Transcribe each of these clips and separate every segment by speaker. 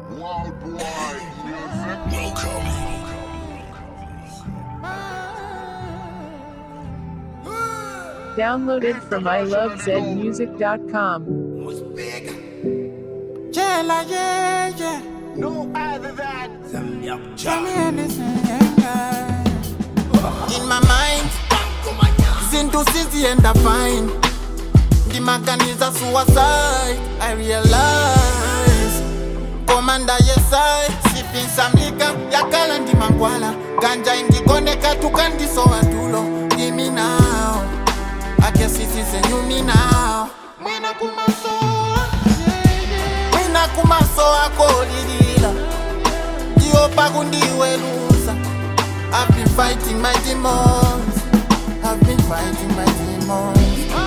Speaker 1: Downloaded from ilovezmusic.com.
Speaker 2: Jella, yeah.
Speaker 3: No other than
Speaker 2: Tell me anything, yeah. In my mind, Zinto City and I find the mechanism suicide. I realize Commander yes I sipping some liquor yakala ndi mangwala ganja ingigoneka tukandisowa tulo. Give me now, I guess it is a new me now. Mwina kumaso akolilila Diopa kundiwe lusa. I've been fighting my demons. I've been fighting my demons.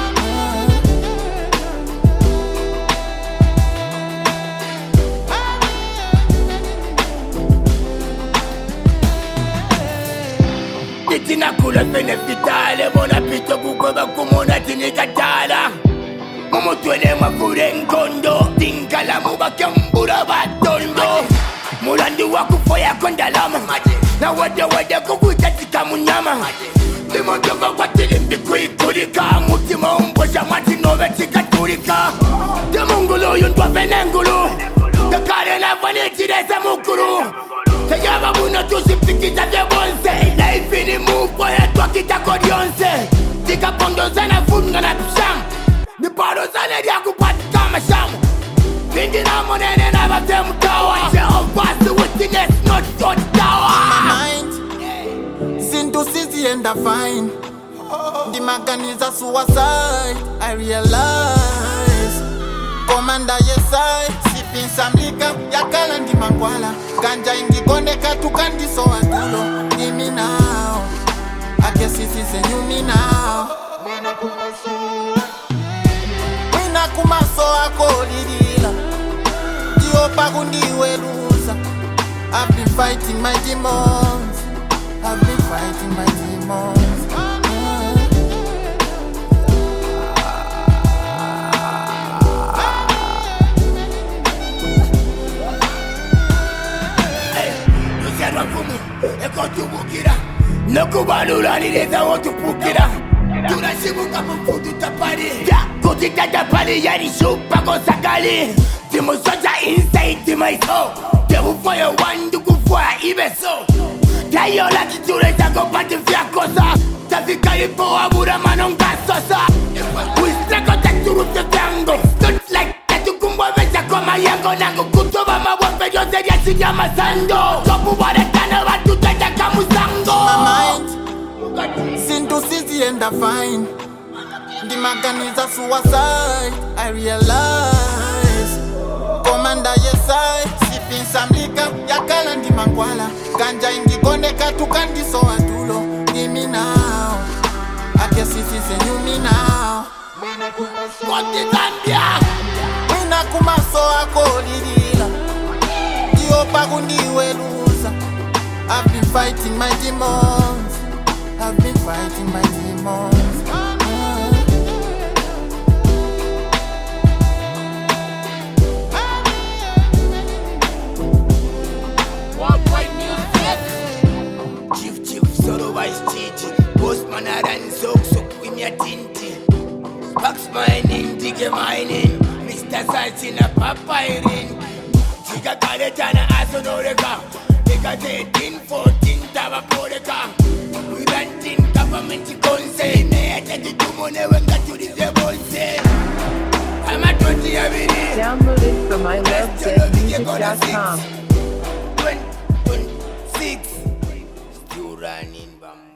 Speaker 4: Nitina kula benefitale mona pito kukweba kumona tinikatala Momo tuene mafure nkondo Tinkala mubake mbura batondo Mulandu wakufoya kondalama Na wade kukuitatika munyama Limondoka kwa tilimbi kuikulika Mutima umbosha mati nove tikaturika Demungulu yuntwa venengulu Dekare na vanitideza mukuru Teyaba muna tusipikita vyebonse Life ni mupo ya twakita kodionse Tika pondo zana funga na pisham Ni paro zane ya kupatika mashamu Vingi na monene na batemu tawa Jeo pass the witness not so tower
Speaker 2: My mind Zinto City and I find the mechanism suicide. I realize Commander yes I sipping some liquor yakala ndi mangwala ganja ingigoneka tukandisowa tulo. Give me now, I guess this is a new me now. Mwina kumaso akolilila Diopa kundiwe lusa. I've been fighting my demons. I've been fighting my demons.
Speaker 4: Nokubalula nileza wotupukira Tunashibuka mfudu tapari Kutita tapari yani shupa kosakali Timusoja inside my soul Devil for your one dukufua ibeso Tayola kiture zako pati vyakosa Tafika ipo wabura manonga sosa Wistreko taturufyo vyango Don't like tatukumbwa vecha kwa mayango Nangu kutoba mawambe yose ya sinya masando Kopu waretana watu tataka musango
Speaker 2: My mind Zinto City and I find the mechanism suicide. I realize Commander yes I sipping some liquor yakala ndi mangwala ganja ingigoneka tukandisowa tulo. Give me now, I guess this is a new me now. Mwina kumaso akolilila Diopa kundiwe lusa. I've been fighting my demons. I've been fighting my demons.
Speaker 4: Chief, solo vice chichi Postman aran so queen ya tinti Bucks mining, dige mining Mr. Salsina papa irin Chiga kaletana asonoreka Ega 13, 14 taba poreka We ranting government konse Ne atati tumone wenga tulize bolse Ama 20 ya vini
Speaker 1: Downloaded from ilovezmusic.com.
Speaker 4: 26 Still running bam